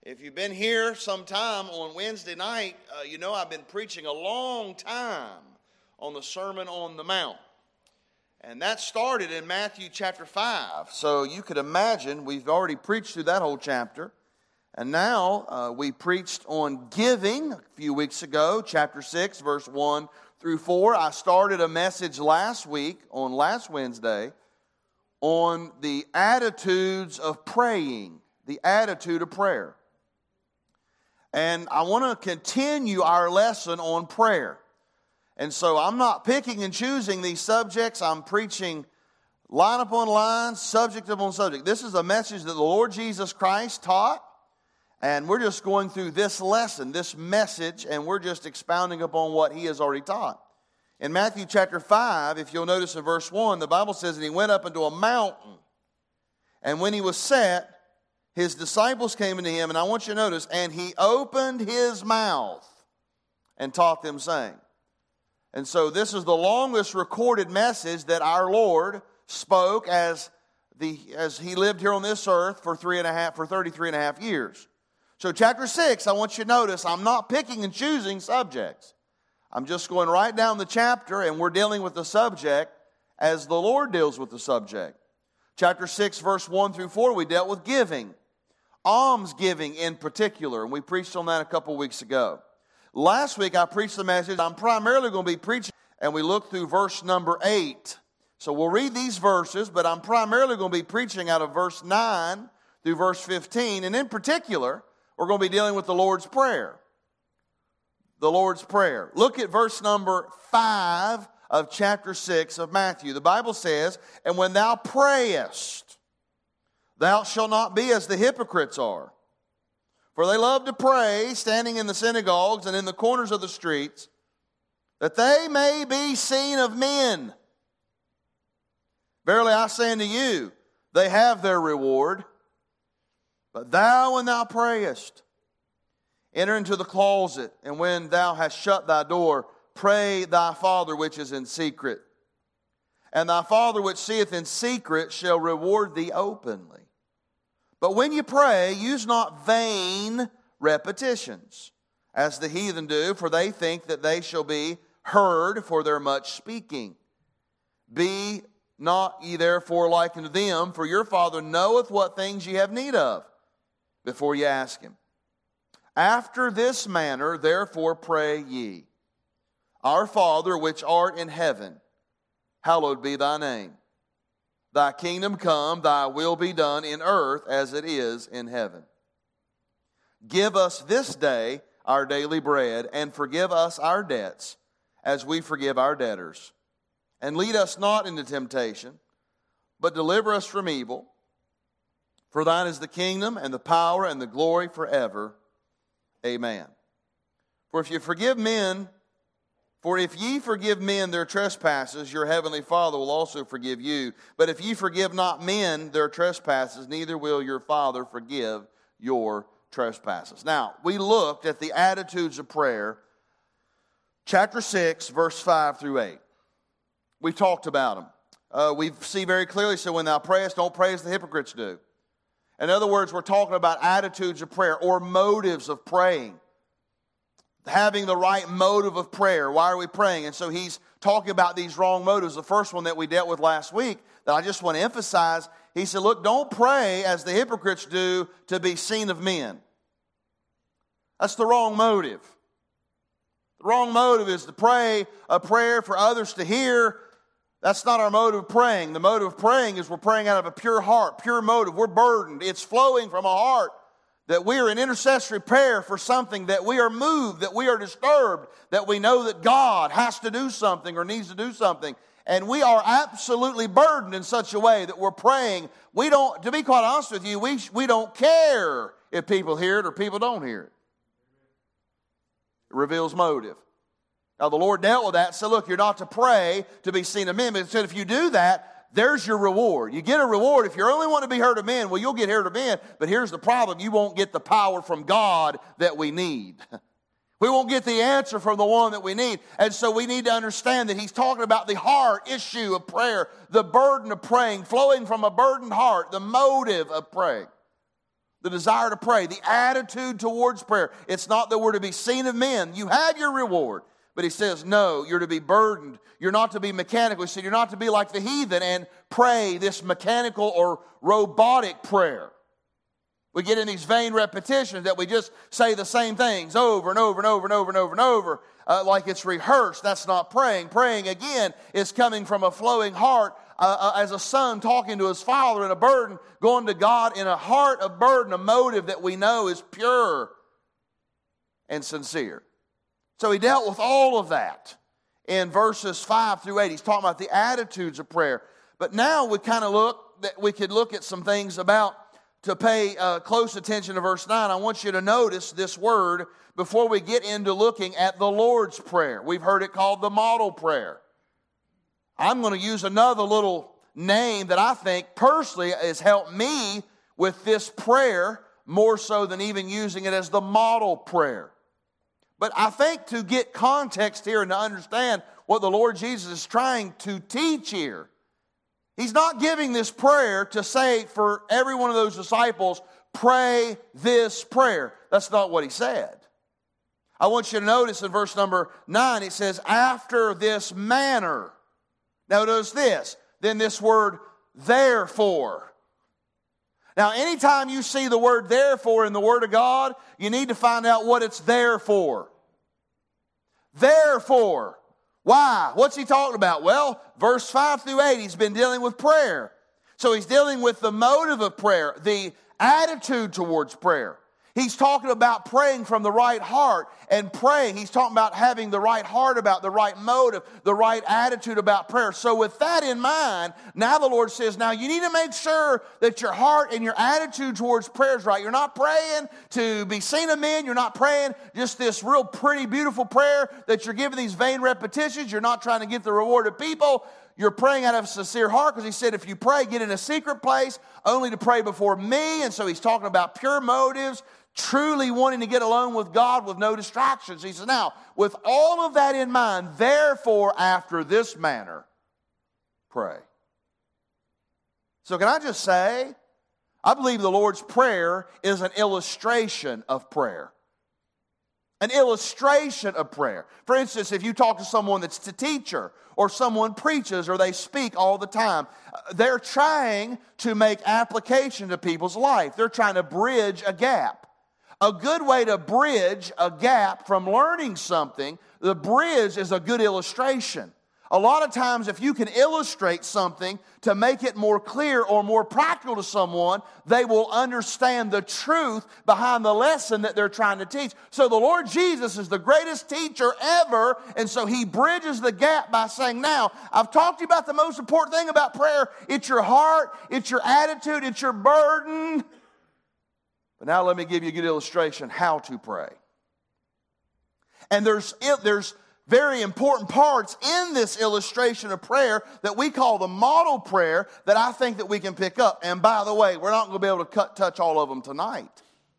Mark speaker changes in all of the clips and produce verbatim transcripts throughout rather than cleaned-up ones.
Speaker 1: If you've been here sometime on Wednesday night, uh, you know I've been preaching a long time on the Sermon on the Mount. And that started in Matthew chapter five. So you could imagine we've already preached through that whole chapter. And now uh, we preached on giving a few weeks ago, chapter six, verse one through four. I started a message last week, on last Wednesday, on the attitudes of praying, the attitude of prayer. And I want to continue our lesson on prayer. And so I'm not picking and choosing these subjects. I'm preaching line upon line, subject upon subject. This is a message that the Lord Jesus Christ taught. And we're just going through this lesson, this message, and we're just expounding upon what He has already taught. In Matthew chapter five, if you'll notice in verse one, the Bible says, "And He went up into a mountain. And when He was set, His disciples came unto Him," and I want you to notice, "and He opened His mouth and taught them, saying." And so this is the longest recorded message that our Lord spoke as the as He lived here on this earth for three and a half for thirty-three and a half years. So chapter six, I want you to notice, I'm not picking and choosing subjects. I'm just going right down the chapter, and we're dealing with the subject as the Lord deals with the subject. Chapter six, verse one through four, we dealt with giving. Almsgiving in particular, and we preached on that a couple weeks ago. Last week I preached the message I'm primarily going to be preaching, and we looked through verse number eight. So we'll read these verses, but I'm primarily going to be preaching out of verse nine through verse fifteen, and in particular, we're going to be dealing with the Lord's Prayer. The Lord's Prayer. Look at verse number five of chapter six of Matthew. The Bible says, "And when thou prayest, thou shalt not be as the hypocrites are. For they love to pray, standing in the synagogues and in the corners of the streets, that they may be seen of men. Verily I say unto you, they have their reward. But thou, when thou prayest, enter into the closet, and when thou hast shut thy door, pray thy Father which is in secret. And thy Father which seeth in secret shall reward thee openly. But when you pray, use not vain repetitions, as the heathen do, for they think that they shall be heard for their much speaking. Be not ye therefore like unto them, for your Father knoweth what things ye have need of, before ye ask Him. After this manner, therefore, pray ye. Our Father which art in heaven, hallowed be thy name. Thy kingdom come, thy will be done in earth as it is in heaven. Give us this day our daily bread, and forgive us our debts, as we forgive our debtors. And lead us not into temptation, but deliver us from evil. For thine is the kingdom, and the power, and the glory forever. Amen. For if you forgive men, for if ye forgive men their trespasses, your heavenly Father will also forgive you. But if ye forgive not men their trespasses, neither will your Father forgive your trespasses. Now, we looked at the attitudes of prayer, chapter six, verse five through eight. We talked about them. Uh, we see very clearly, so when thou prayest, don't pray as the hypocrites do. In other words, we're talking about attitudes of prayer or motives of praying. Having the right motive of prayer. Why are we praying? And so he's talking about these wrong motives. The first one that we dealt with last week that I just want to emphasize, he said, look, don't pray as the hypocrites do to be seen of men. That's the wrong motive. The wrong motive is to pray a prayer for others to hear. That's not our motive of praying. The motive of praying is we're praying out of a pure heart, pure motive. We're burdened. It's flowing from a heart that we are in intercessory prayer for something, that we are moved, that we are disturbed, that we know that God has to do something or needs to do something. And we are absolutely burdened in such a way that we're praying. We don't, to be quite honest with you, we, we don't care if people hear it or people don't hear it. It reveals motive. Now the Lord dealt with that and said, look, you're not to pray to be seen of men. But he said, if you do that, there's your reward. You get a reward. If you're only wanting to be heard of men, well, you'll get heard of men. But here's the problem. You won't get the power from God that we need. We won't get the answer from the one that we need. And so we need to understand that he's talking about the heart issue of prayer, the burden of praying, flowing from a burdened heart, the motive of praying. The desire to pray, the attitude towards prayer. It's not that we're to be seen of men. You have your reward. But he says, no, you're to be burdened. You're not to be mechanical. He said, you're not to be like the heathen and pray this mechanical or robotic prayer. We get in these vain repetitions that we just say the same things over and over and over and over and over and over uh, like it's rehearsed. That's not praying. Praying, again, is coming from a flowing heart uh, uh, as a son talking to his father in a burden, going to God in a heart of burden, a motive that we know is pure and sincere. So he dealt with all of that in verses five through eight. He's talking about the attitudes of prayer. But now we kind of look, that we could look at some things about to pay uh, close attention to verse nine. I want you to notice this word before we get into looking at the Lord's Prayer. We've heard it called the model prayer. I'm going to use another little name that I think personally has helped me with this prayer more so than even using it as the model prayer. But I think to get context here and to understand what the Lord Jesus is trying to teach here, he's not giving this prayer to say for every one of those disciples, pray this prayer. That's not what he said. I want you to notice in verse number nine, it says, after this manner. Notice this, then this word, therefore. Now, anytime you see the word therefore in the Word of God, you need to find out what it's there for. Therefore. Why? What's he talking about? Well, verse five through eight, he's been dealing with prayer. So he's dealing with the motive of prayer, the attitude towards prayer. He's talking about praying from the right heart and praying. He's talking about having the right heart about, the right motive, the right attitude about prayer. So with that in mind, now the Lord says, now you need to make sure that your heart and your attitude towards prayer is right. You're not praying to be seen of men. You're not praying just this real pretty, beautiful prayer that you're giving these vain repetitions. You're not trying to get the reward of people. You're praying out of a sincere heart because he said, if you pray, get in a secret place only to pray before me. And so he's talking about pure motives, truly wanting to get alone with God with no distractions. He says, now, with all of that in mind, therefore, after this manner, pray. So can I just say, I believe the Lord's Prayer is an illustration of prayer. An illustration of prayer. For instance, if you talk to someone that's a teacher or someone preaches or they speak all the time, they're trying to make application to people's life. They're trying to bridge a gap. A good way to bridge a gap from learning something, the bridge is a good illustration. A lot of times if you can illustrate something to make it more clear or more practical to someone, they will understand the truth behind the lesson that they're trying to teach. So the Lord Jesus is the greatest teacher ever, and so he bridges the gap by saying, now, I've talked to you about the most important thing about prayer. It's your heart, it's your attitude, it's your burden. But now let me give you a good illustration how to pray. And there's there's very important parts in this illustration of prayer that we call the model prayer that I think that we can pick up. And by the way, we're not going to be able to cut touch all of them tonight.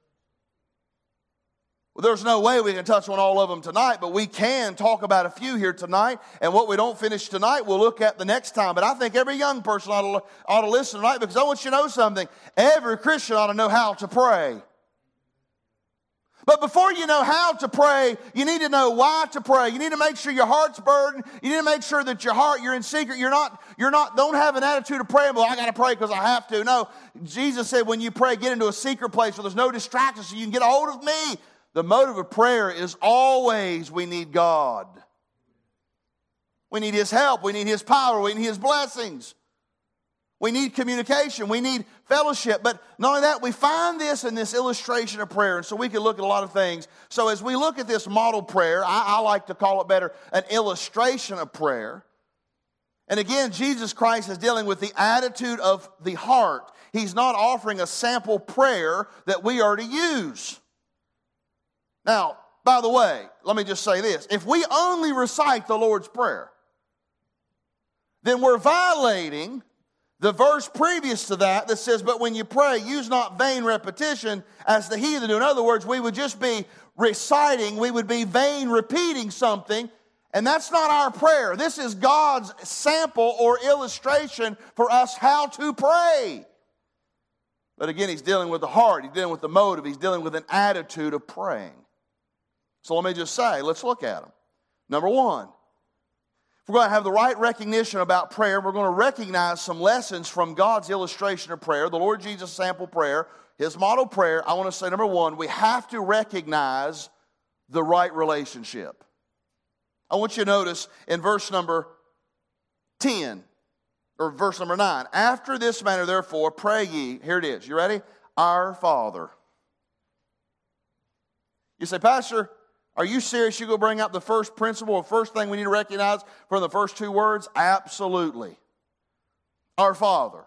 Speaker 1: Well, there's no way we can touch on all of them tonight, but we can talk about a few here tonight. And what we don't finish tonight, we'll look at the next time. But I think every young person ought to, ought to listen tonight, because I want you to know something. Every Christian ought to know how to pray. But before you know how to pray, you need to know why to pray. You need to make sure your heart's burdened. You need to make sure that your heart, you're in secret. You're not, you're not, don't have an attitude of praying, well, I got to pray because I have to. No, Jesus said when you pray, get into a secret place where there's no distractions so you can get a hold of me. The motive of prayer is always we need God. We need His help. We need His power. We need His blessings. We need communication. We need fellowship. But not only that, we find this in this illustration of prayer. And so we can look at a lot of things. So as we look at this model prayer, I, I like to call it better an illustration of prayer. And again, Jesus Christ is dealing with the attitude of the heart. He's not offering a sample prayer that we are to use. Now, by the way, let me just say this. If we only recite the Lord's Prayer, then we're violating the verse previous to that that says, but when you pray, use not vain repetition as the heathen do. In other words, we would just be reciting, we would be vain repeating something, and that's not our prayer. This is God's sample or illustration for us how to pray. But again, he's dealing with the heart. He's dealing with the motive. He's dealing with an attitude of praying. So let me just say, let's look at them. Number one, if we're going to have the right recognition about prayer, we're going to recognize some lessons from God's illustration of prayer, the Lord Jesus sample prayer, His model prayer. I want to say, number one, we have to recognize the right relationship. I want you to notice in verse number ten, or verse number nine, after this manner, therefore, pray ye, here it is, you ready? Our Father. You say, Pastor, are you serious? You go bring out the first principle, the first thing we need to recognize from the first two words? Absolutely. Our Father.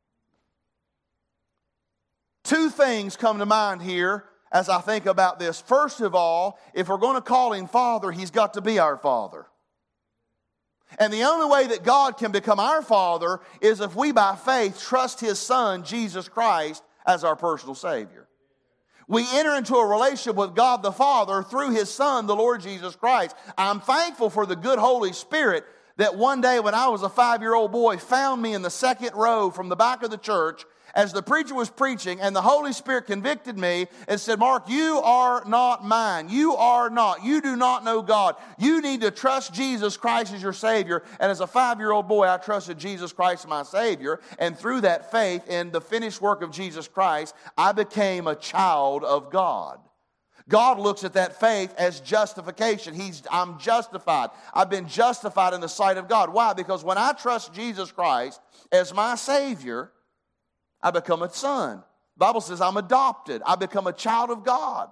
Speaker 1: Two things come to mind here as I think about this. First of all, if we're going to call Him Father, He's got to be our Father. And the only way that God can become our Father is if we by faith trust His Son, Jesus Christ, as our personal Savior. We enter into a relationship with God the Father through His Son, the Lord Jesus Christ. I'm thankful for the good Holy Spirit that one day when I was a five-year-old boy found me in the second row from the back of the church as the preacher was preaching, and the Holy Spirit convicted me and said, Mark, you are not mine. You are not. You do not know God. You need to trust Jesus Christ as your Savior. And as a five-year-old boy, I trusted Jesus Christ as my Savior. And through that faith in the finished work of Jesus Christ, I became a child of God. God looks at that faith as justification. He's, I'm justified. I've been justified in the sight of God. Why? Because when I trust Jesus Christ as my Savior, I become a son. The Bible says I'm adopted. I become a child of God.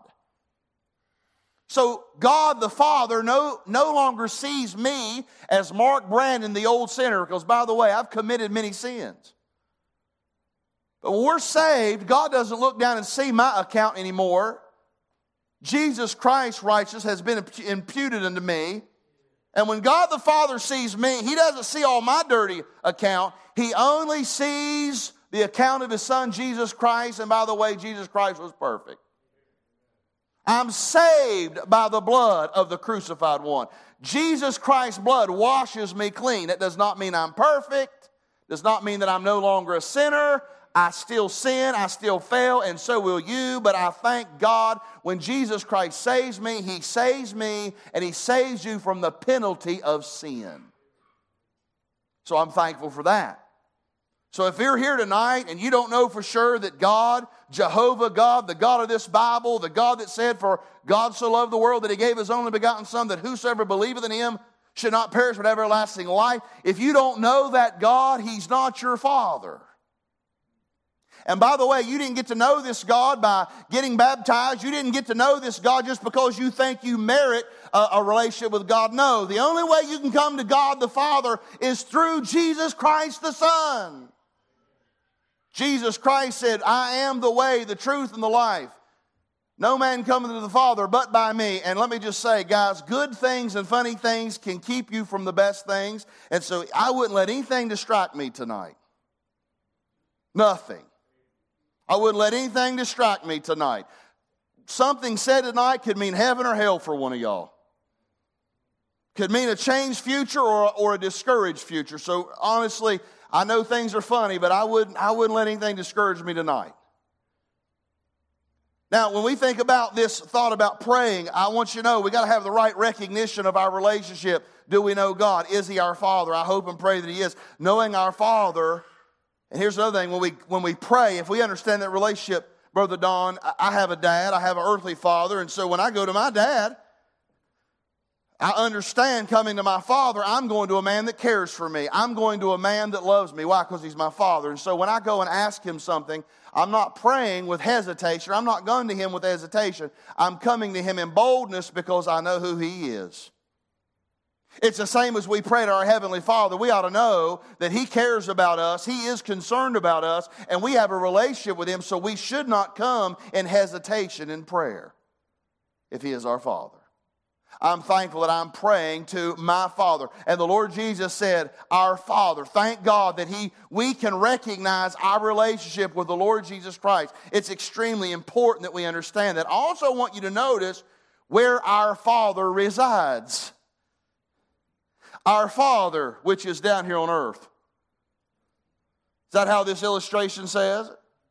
Speaker 1: So God the Father no, no longer sees me as Mark Brandon, the old sinner, because by the way, I've committed many sins. But when we're saved, God doesn't look down and see my account anymore. Jesus Christ's righteousness has been imputed unto me. And when God the Father sees me, He doesn't see all my dirty account. He only sees the account of His Son, Jesus Christ. And by the way, Jesus Christ was perfect. I'm saved by the blood of the crucified one. Jesus Christ's blood washes me clean. That does not mean I'm perfect. Does not mean that I'm no longer a sinner. I still sin, I still fail, and so will you. But I thank God when Jesus Christ saves me, He saves me, and He saves you from the penalty of sin. So I'm thankful for that. So if you're here tonight and you don't know for sure that God, Jehovah God, the God of this Bible, the God that said, for God so loved the world that He gave His only begotten Son, that whosoever believeth in Him should not perish but have everlasting life. If you don't know that God, He's not your Father. And by the way, you didn't get to know this God by getting baptized. You didn't get to know this God just because you think you merit a, a relationship with God. No, the only way you can come to God the Father is through Jesus Christ the Son. Jesus Christ said, I am the way, the truth, and the life. No man cometh to the Father but by me. And let me just say, guys, good things and funny things can keep you from the best things. And so I wouldn't let anything distract me tonight. Nothing. I wouldn't let anything distract me tonight. Something said tonight could mean heaven or hell for one of y'all. Could mean a changed future or, or a discouraged future. So honestly, I know things are funny, but I wouldn't, I wouldn't let anything discourage me tonight. Now, when we think about this thought about praying, I want you to know we got to have the right recognition of our relationship. Do we know God? Is He our Father? I hope and pray that He is. Knowing our Father. And here's another thing, when we when we pray, if we understand that relationship, Brother Don, I have a dad, I have an earthly father, and so when I go to my dad, I understand coming to my father, I'm going to a man that cares for me. I'm going to a man that loves me. Why? Because he's my father. And so when I go and ask him something, I'm not praying with hesitation. I'm not going to him with hesitation. I'm coming to him in boldness because I know who he is. It's the same as we pray to our Heavenly Father. We ought to know that He cares about us. He is concerned about us. And we have a relationship with Him. So we should not come in hesitation in prayer if He is our Father. I'm thankful that I'm praying to my Father. And the Lord Jesus said, our Father. Thank God that He, we can recognize our relationship with the Lord Jesus Christ. It's extremely important that we understand that. I also want you to notice where our Father resides. Our Father, which is down here on earth. Is that how this illustration says?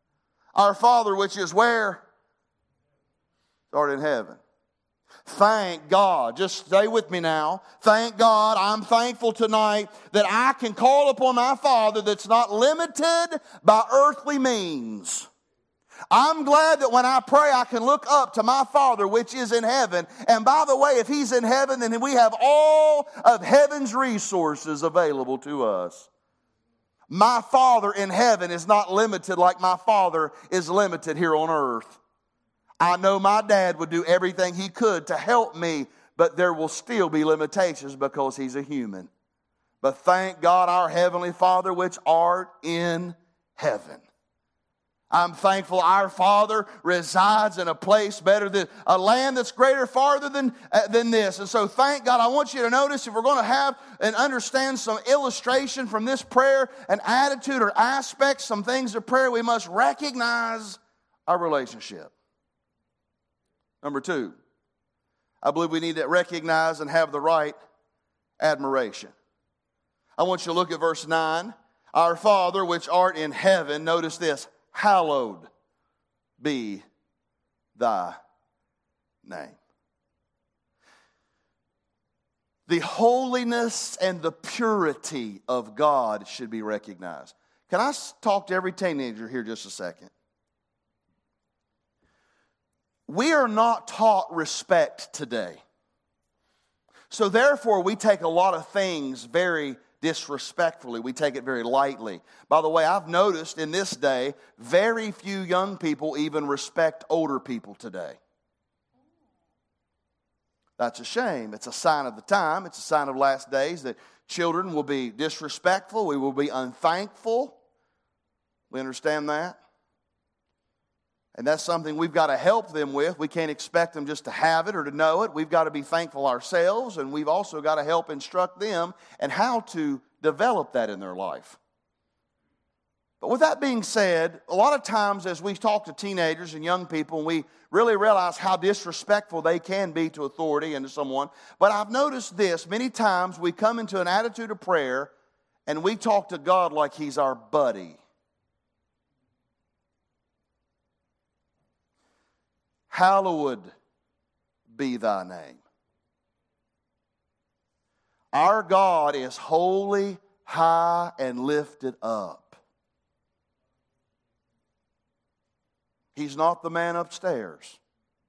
Speaker 1: Our Father which is where? Art in heaven. Thank God. Just stay with me now. Thank God. I'm thankful tonight that I can call upon my Father that's not limited by earthly means. I'm glad that when I pray, I can look up to my Father which is in heaven. And by the way, if He's in heaven, then we have all of heaven's resources available to us. My Father in heaven is not limited like my Father is limited here on earth. I know my dad would do everything he could to help me, but there will still be limitations because he's a human. But thank God, our Heavenly Father which art in heaven. I'm thankful our Father resides in a place better than a land that's greater farther than, uh, than this. And so thank God. I want you to notice, if we're going to have and understand some illustration from this prayer, an attitude or aspects, some things of prayer, we must recognize our relationship. Number two, I believe we need to recognize and have the right admiration. I want you to look at verse nine. Our Father which art in heaven, notice this, hallowed be thy name. The holiness and the purity of God should be recognized. Can I talk to every teenager here just a second? We are not taught respect today. So therefore, we take a lot of things very disrespectfully. We take it very lightly. By the way, I've noticed in this day, very few young people even respect older people today. That's a shame. It's a sign of the time. It's a sign of last days that children will be disrespectful. We will be unthankful. We understand that? And that's something we've got to help them with. We can't expect them just to have it or to know it. We've got to be thankful ourselves, and we've also got to help instruct them and how to develop that in their life. But with that being said, a lot of times as we talk to teenagers and young people, we really realize how disrespectful they can be to authority and to someone. But I've noticed this, many times we come into an attitude of prayer and we talk to God like He's our buddy. Hallowed be thy name. Our God is holy, high, and lifted up. He's not the man upstairs.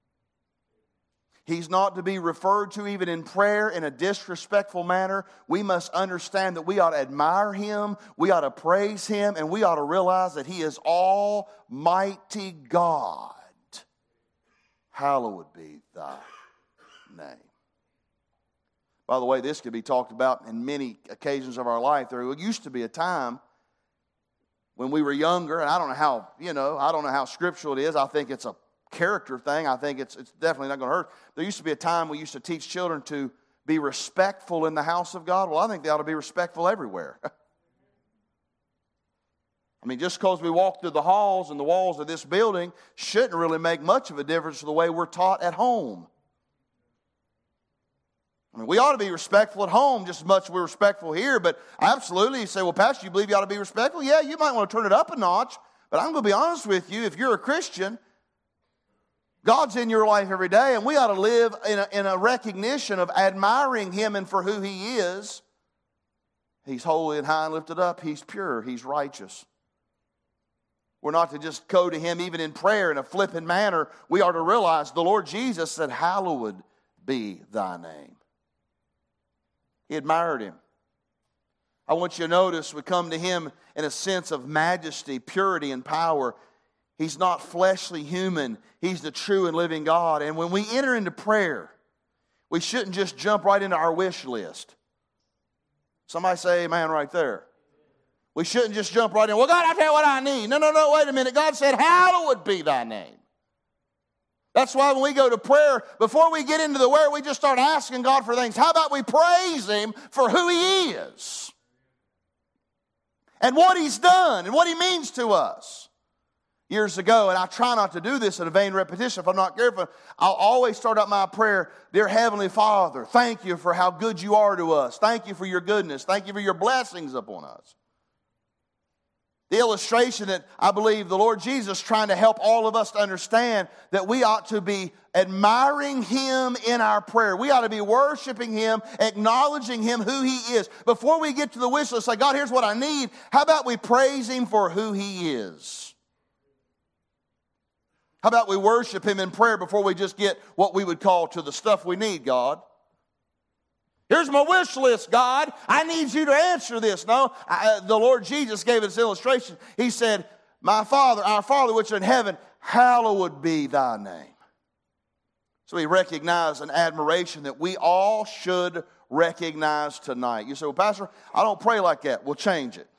Speaker 1: He's not to be referred to even in prayer in a disrespectful manner. We must understand that we ought to admire Him, we ought to praise Him, and we ought to realize that He is Almighty God. Hallowed be thy name. By the way, this could be talked about in many occasions of our life. There used to be a time when we were younger, and I don't know how, you know, I don't know how scriptural it is. I think it's a character thing. I think it's, it's definitely not going to hurt. There used to be a time we used to teach children to be respectful in the house of God. Well, I think they ought to be respectful everywhere. I mean, just because we walk through the halls and the walls of this building shouldn't really make much of a difference to the way we're taught at home. I mean, we ought to be respectful at home just as much as we're respectful here, but absolutely, you say, well, Pastor, you believe you ought to be respectful? Yeah, you might want to turn it up a notch, but I'm going to be honest with you. If you're a Christian, God's in your life every day, and we ought to live in a, in a recognition of admiring Him and for who He is. He's holy and high and lifted up. He's pure. He's righteous. We're not to just go to Him even in prayer in a flippant manner. We are to realize the Lord Jesus said, hallowed be thy name. He admired Him. I want you to notice we come to Him in a sense of majesty, purity, and power. He's not fleshly human. He's the true and living God. And when we enter into prayer, we shouldn't just jump right into our wish list. Somebody say amen right there. We shouldn't just jump right in. Well, God, I'll tell you what I need. No, no, no, wait a minute. God said, hallowed be thy name. That's why when we go to prayer, before we get into the where, we just start asking God for things. How about we praise Him for who He is? And what He's done and what He means to us. Years ago, and I try not to do this in a vain repetition if I'm not careful, I'll always start out my prayer, Dear Heavenly Father, thank you for how good you are to us. Thank you for your goodness. Thank you for your blessings upon us. The illustration that I believe the Lord Jesus is trying to help all of us to understand that we ought to be admiring Him in our prayer. We ought to be worshiping Him, acknowledging Him who He is. Before we get to the wish list, say, God, here's what I need. How about we praise Him for who He is? How about we worship Him in prayer before we just get what we would call to the stuff we need, God? Here's my wish list, God. I need you to answer this. No, I, the Lord Jesus gave us illustration. He said, my Father, our Father which art in heaven, hallowed be thy name. So we recognize an admiration that we all should recognize tonight. You say, well, Pastor, I don't pray like that. We'll change it.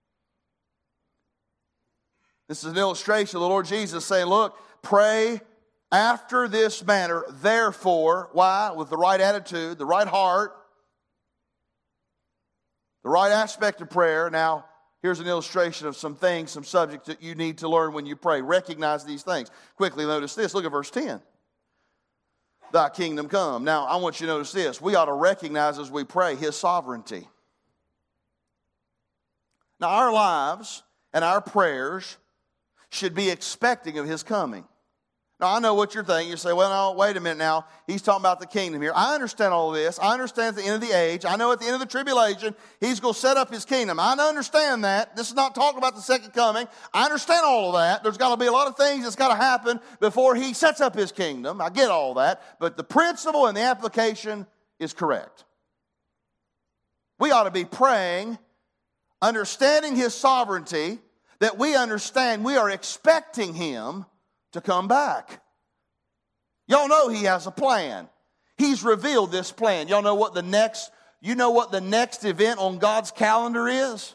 Speaker 1: This is an illustration of the Lord Jesus saying, look, pray after this manner. Therefore, why? With the right attitude, the right heart, the right aspect of prayer. Now, here's an illustration of some things, some subjects that you need to learn when you pray. Recognize these things. Quickly notice this. Look at verse ten. Thy kingdom come. Now, I want you to notice this. We ought to recognize as we pray His sovereignty. Now, our lives and our prayers should be expecting of His coming. Now, I know what you're thinking. You say, well, no, wait a minute now. He's talking about the kingdom here. I understand all of this. I understand at the end of the age. I know at the end of the tribulation, He's going to set up His kingdom. I understand that. This is not talking about the second coming. I understand all of that. There's got to be a lot of things that's got to happen before He sets up His kingdom. I get all that. But the principle and the application is correct. We ought to be praying, understanding His sovereignty, that we understand we are expecting Him to come back. Y'all know He has a plan. He's revealed this plan. Y'all know what the next, you know what the next event on God's calendar is?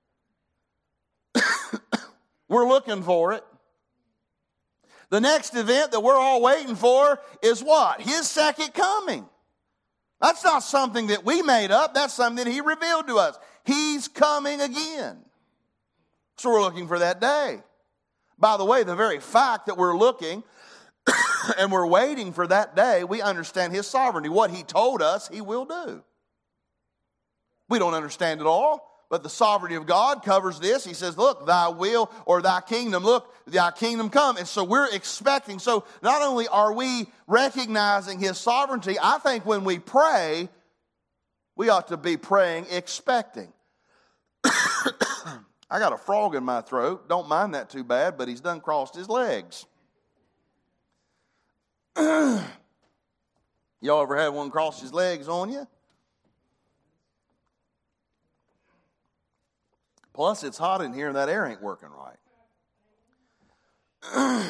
Speaker 1: We're looking for it. The next event that we're all waiting for is what? His second coming. That's not something that we made up. That's something that He revealed to us. He's coming again. So we're looking for that day. By the way, the very fact that we're looking and we're waiting for that day, we understand His sovereignty. What He told us, He will do. We don't understand it all, but the sovereignty of God covers this. He says, look, thy will or thy kingdom, look, thy kingdom come. And so we're expecting. So not only are we recognizing His sovereignty, I think when we pray, we ought to be praying expecting. I got a frog in my throat. Don't mind that too bad, but he's done crossed his legs. Y'all ever had one cross his legs on you? Plus, it's hot in here and that air ain't working right.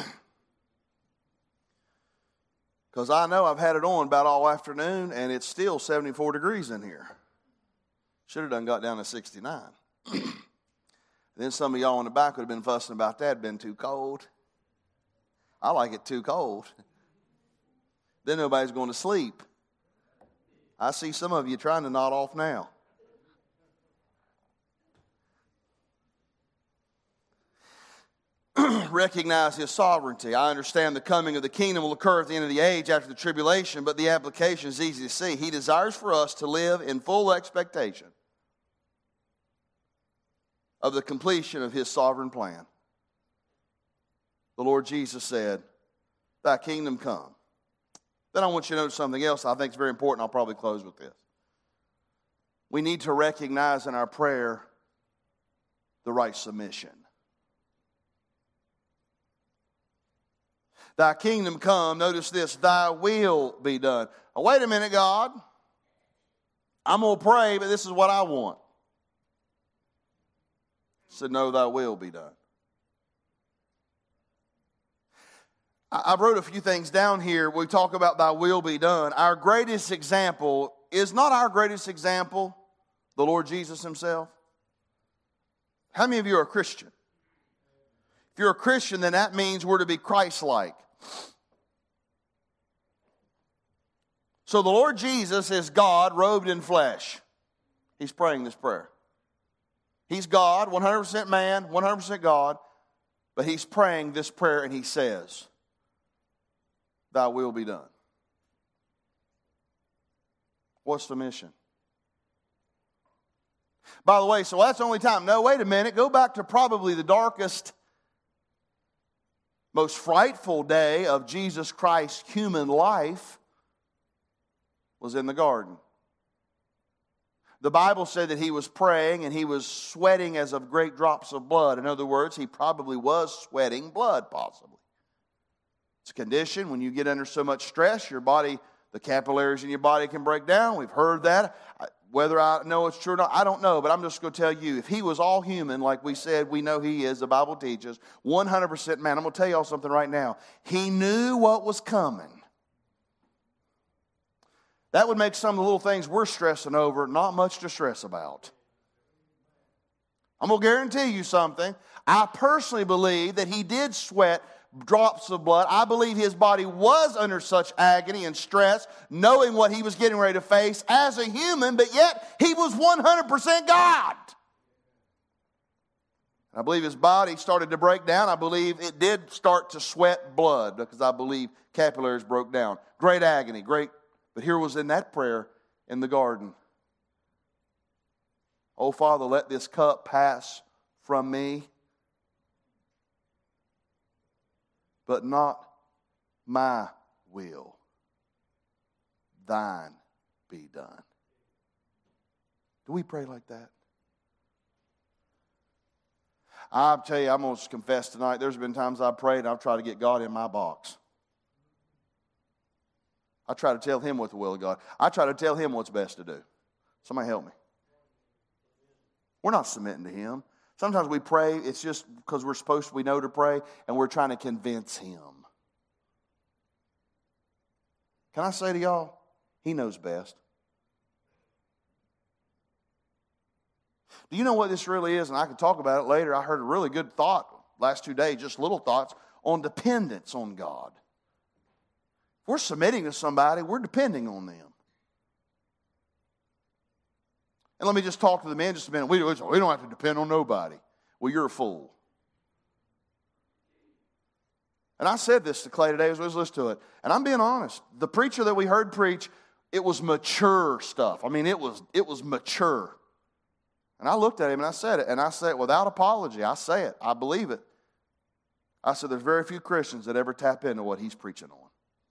Speaker 1: Because I know I've had it on about all afternoon and it's still seventy-four degrees in here. Should have done got down to sixty-nine. Then some of y'all in the back would have been fussing about that. It'd been too cold. I like it too cold. Then nobody's going to sleep. I see some of you trying to nod off now. Recognize His sovereignty. I understand the coming of the kingdom will occur at the end of the age after the tribulation, but the application is easy to see. He desires for us to live in full expectation of the completion of His sovereign plan. The Lord Jesus said, thy kingdom come. Then I want you to notice something else I think is very important. I'll probably close with this. We need to recognize in our prayer the right submission. Thy kingdom come, notice this, thy will be done. Now, wait a minute, God. I'm going to pray, but this is what I want. Said, no, thy will be done. I wrote a few things down here. We talk about thy will be done. Our greatest example is not our greatest example, the Lord Jesus Himself. How many of you are a Christian? If you're a Christian, then that means we're to be Christ-like. So the Lord Jesus is God robed in flesh. He's praying this prayer. He's God, one hundred percent man, one hundred percent God, but He's praying this prayer and He says, thy will be done. What's the mission? By the way, so that's the only time. No, wait a minute. Go back to probably the darkest, most frightful day of Jesus Christ's human life was in the garden. The Bible said that he was praying and he was sweating as of great drops of blood. In other words, he probably was sweating blood, possibly. It's a condition when you get under so much stress, your body, the capillaries in your body can break down. We've heard that. Whether I know it's true or not, I don't know, but I'm just going to tell you, if he was all human, like we said, we know he is, the Bible teaches, one hundred percent man, I'm going to tell y'all something right now. He knew what was coming. That would make some of the little things we're stressing over not much to stress about. I'm going to guarantee you something. I personally believe that he did sweat drops of blood. I believe his body was under such agony and stress, knowing what he was getting ready to face as a human, but yet he was one hundred percent God. I believe his body started to break down. I believe it did start to sweat blood because I believe capillaries broke down. Great agony, great. But here was in that prayer in the garden. Oh, Father, let this cup pass from me, but not my will. Thine be done. Do we pray like that? I'll tell you, I'm going to confess tonight, there's been times I've prayed and I've tried to get God in my box. I try to tell him what the will of God. I try to tell him what's best to do. Somebody help me. We're not submitting to him. Sometimes we pray, it's just because we're supposed to, we know to pray, and we're trying to convince him. Can I say to y'all, he knows best. Do you know what this really is? And I can talk about it later. I heard a really good thought last two days, just little thoughts on dependence on God. If we're submitting to somebody, we're depending on them. And let me just talk to the men just a minute. We, we don't have to depend on nobody. Well, you're a fool. And I said this to Clay today as we was listening to it. And I'm being honest. The preacher that we heard preach, it was mature stuff. I mean, it was, it was mature. And I looked at him and I said it. And I said it without apology. I say it. I believe it. I said there's very few Christians that ever tap into what he's preaching on.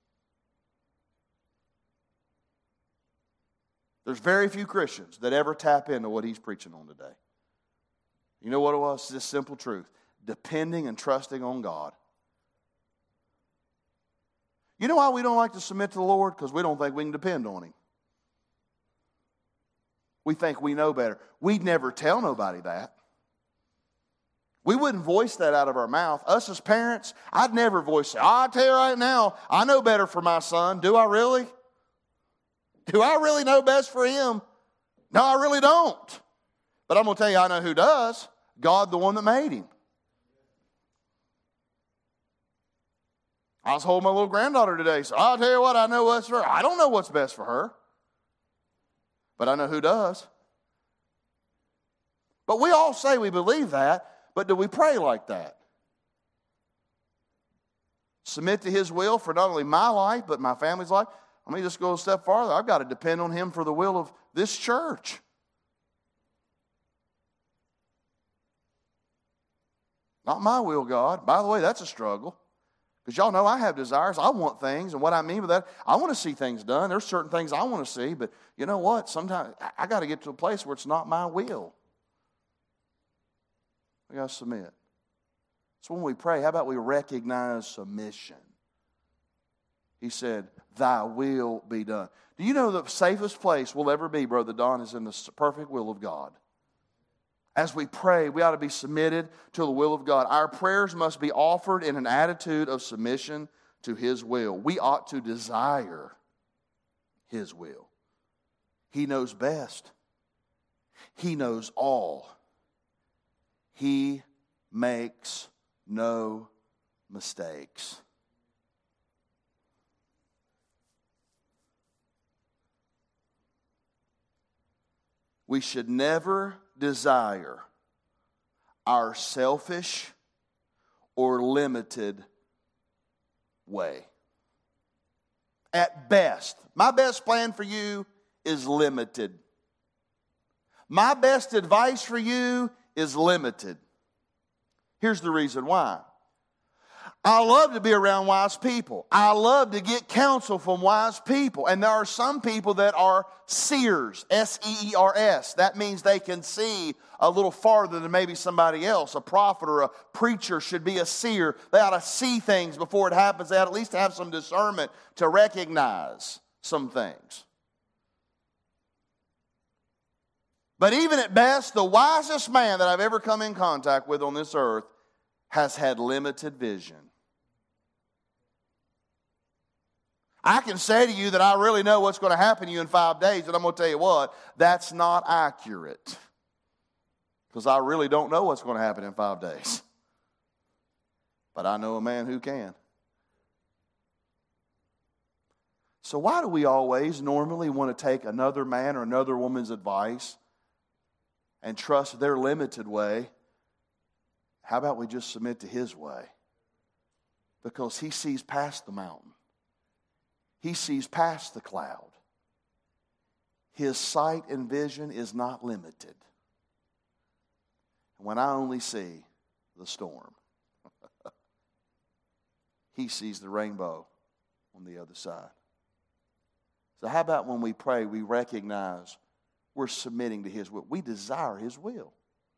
Speaker 1: There's very few Christians that ever tap into what he's preaching on today. You know what it was? It's this simple truth. Depending and trusting on God. You know why we don't like to submit to the Lord? Because we don't think we can depend on him. We think we know better. We'd never tell nobody that. We wouldn't voice that out of our mouth. Us as parents, I'd never voice it. I'll tell you right now, I know better for my son. Do I really? Do I really know best for him? No, I really don't. But I'm going to tell you, I know who does. God, the one that made him. I was holding my little granddaughter today, so I'll tell you what, I know what's for her. I don't know what's best for her. But I know who does. But we all say we believe that, but do we pray like that? Submit to his will for not only my life, but my family's life. Let me just go a step farther. I've got to depend on him for the will of this church. Not my will, God. By the way, that's a struggle. Because y'all know I have desires. I want things. And what I mean by that, I want to see things done. There's certain things I want to see. But you know what? Sometimes I got to get to a place where it's not my will. We got to submit. So when we pray, how about we recognize submission? He said, thy will be done. Do you know the safest place we'll ever be, Brother Don, is in the perfect will of God? As we pray, we ought to be submitted to the will of God. Our prayers must be offered in an attitude of submission to his will. We ought to desire his will. He knows best. He knows all. He makes no mistakes. We should never desire our selfish or limited way. At best, my best plan for you is limited. My best advice for you is limited. Here's the reason why. I love to be around wise people. I love to get counsel from wise people. And there are some people that are seers, S E E R S. That means they can see a little farther than maybe somebody else. A prophet or a preacher should be a seer. They ought to see things before it happens. They ought at least have some discernment to recognize some things. But even at best, the wisest man that I've ever come in contact with on this earth has had limited vision. I can say to you that I really know what's going to happen to you in five days, and I'm going to tell you what, that's not accurate. Because I really don't know what's going to happen in five days. But I know a man who can. So why do we always normally want to take another man or another woman's advice and trust their limited way? How about we just submit to his way? Because he sees past the mountain. He sees past the cloud. His sight and vision is not limited. When I only see the storm, he sees the rainbow on the other side. So how about when we pray, we recognize we're submitting to his will. We desire his will.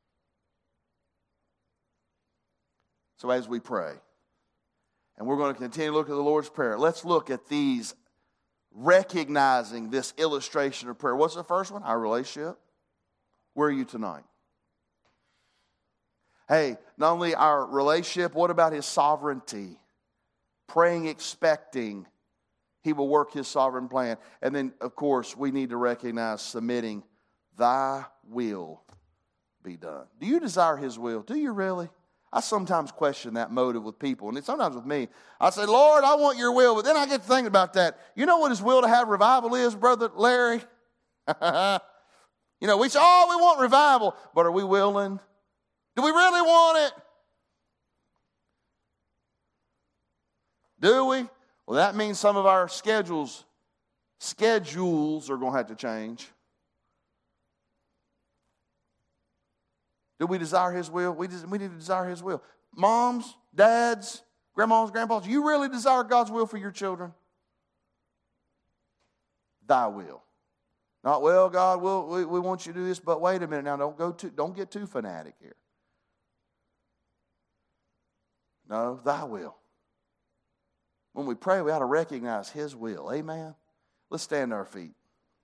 Speaker 1: So as we pray, and we're going to continue to look at the Lord's Prayer, let's look at these, recognizing this illustration of prayer. What's the first one? Our relationship. Where are you tonight? Hey, not only our relationship, what about his sovereignty? Praying, expecting he will work his sovereign plan. And then, of course, we need to recognize submitting, thy will be done. Do you desire his will? Do you really? I sometimes question that motive with people, and sometimes with me. I say, Lord, I want your will, but then I get to thinking about that. You know what his will to have revival is, Brother Larry? You know, we say, oh, we want revival, but are we willing? Do we really want it? Do we? Well, that means some of our schedules, schedules are going to have to change. Do we desire his will? We, just, we need to desire his will. Moms, dads, grandmas, grandpas, you really desire God's will for your children? Thy will. Not, well, God, we'll, we, we want you to do this, but wait a minute now. Don't, go too, don't get too fanatic here. No, thy will. When we pray, we ought to recognize his will. Amen? Let's stand to our feet.